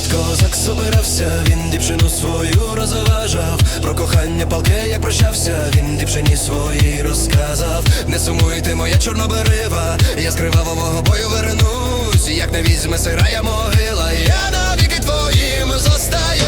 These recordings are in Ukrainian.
козак собирався, він дівчину свою розважав. Про кохання палке, як прощався, він дівчині своїй розказав. Не сумуйте, моя чорноберива, я з кривавого бою вернусь. Як не візьме сирая могила, я навіки твоїм зостаю.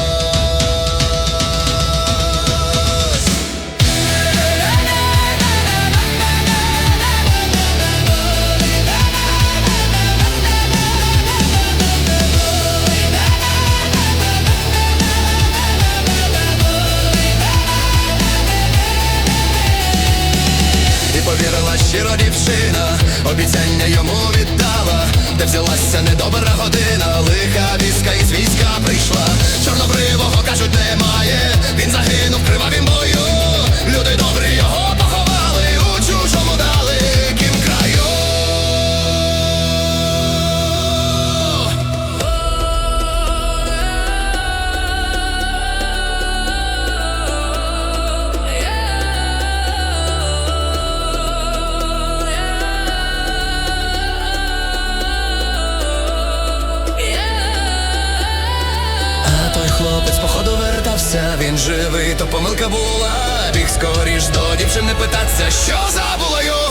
Повірила щиро дівчина, обіцяння йому віддала. Де взялася недобра година, лиха вістка із війська прийшла. Чорнобривого, кажуть, немає, він загинув в кривавім бою. Люди добрі його поховали у чужому далекім краю. Хлопець походу вертався, він живий, то помилка була. Біг скоріш до дівчини питаться, що забула його.